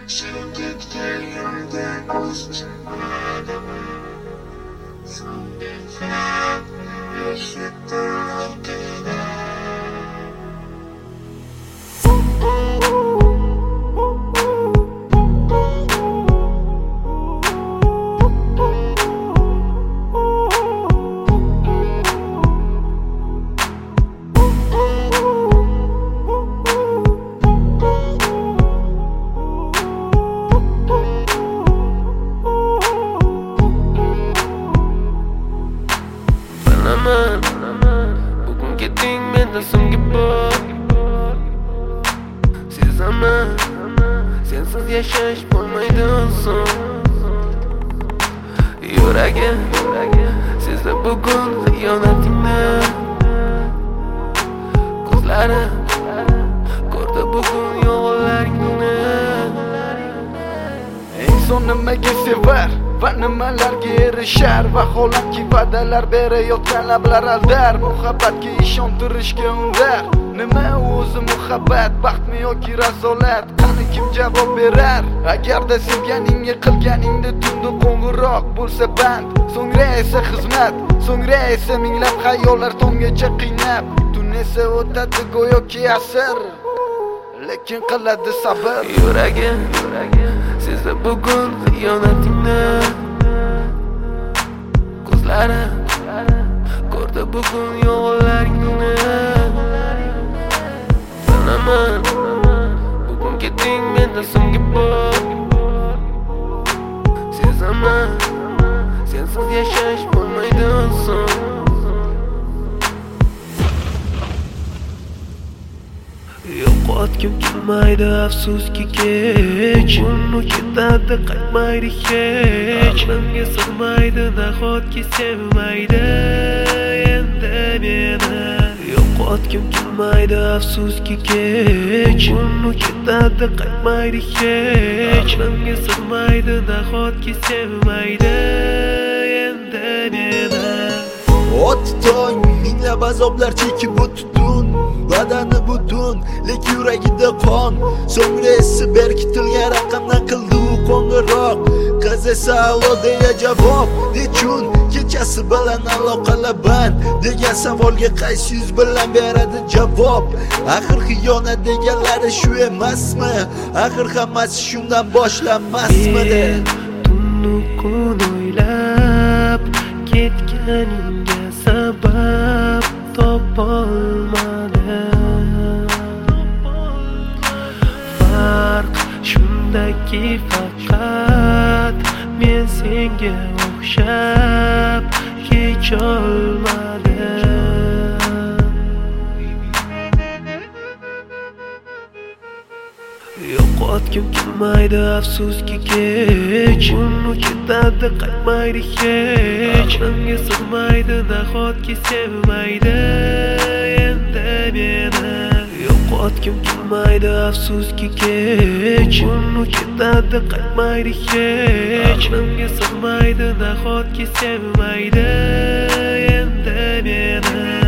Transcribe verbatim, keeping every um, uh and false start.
Bugun keting mendan so'nggi bor. Sezaman, sensiz yashash bo'lmaydi oson. Yuragim sezdi bugun xiyonatingni. Ko'zlarim ko'rdi bugun yolg'onlaringni. Inson nimaga sevar va nimalarga erishar? Vaholanki va'dalar berayotgan lablar aldar. Muhabbatga ishontirishga undar. Nima o'zi muhabbat, baxtmi yoki razolat? Qani kim javob berar? Agarda sevganingga qilganingda tunda qo'ng'iroq bo'lsa band, so'ngra esa xizmat, so'ngra esa minglab xayollar tonggacha qiynab. Tun esa o'tadi go'yoki asr, lekin qiladi sabr. Yuragim sezdi bugun xiyonatingni. Ko'zlarim ko'rdi bugun yolg'onlaringni. Bilaman, bugun keting mendan so'nggi bor. Sezaman, sensiz yashash bo'lmaydi oson. Yo'qotgim kelmaydi afsuski kech. Uni ketadi qaytmaydi hech. Menga sig'maydi nahotki sevmaydi endi meni. Yo'qotgim kelmaydi afsuski kech. Uni ketadi qaytmaydi hech. Menga sig'maydi nahotki sevmaydi endi meni. O'tding minglab azoblar chekib o'tdin, badani butun, lek yuragida qon. So'ngra esi berkitilgan raqamdan qildi u qo'ng'iroq. Qiz esa alo deya javob. Nechun kechasi bilan aloqalar band degan savolga qaysi yuz bilan beradi javob? Axir xiyonat deganlari shu emasmi? Axir hammasi shundan boshlanmasmidi? Tunni kun o'ylab ketganingga sabab topolmadim. Farq shundaki faqat men senga o'xshab kecholmadim. Yo'qotgim kelmaydi afsuski kech. Uni ketadi qaytmaydi hech. Menga sig'maydi nahotki sevmaydi endi meni. Yo'qotgim kelmaydi afsuski kech. Uni ketadi qaytmaydi hech. Menga sig'maydi nahotki sevmaydi endi meni.